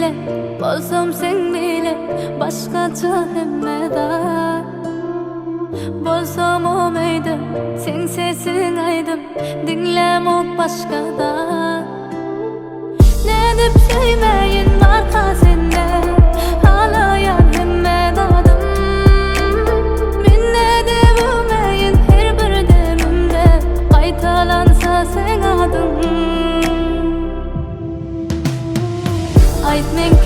bile, bolsam sen bile, başkaça hemmeda. Bolsam o meydim, sen sesin aydım, dinlemok başkada. Ne dip söyleyin marka sende, ağlayan hemmedadım. Min ne devumeyin her bir demimde, qaytalansa sen adın. Ayt men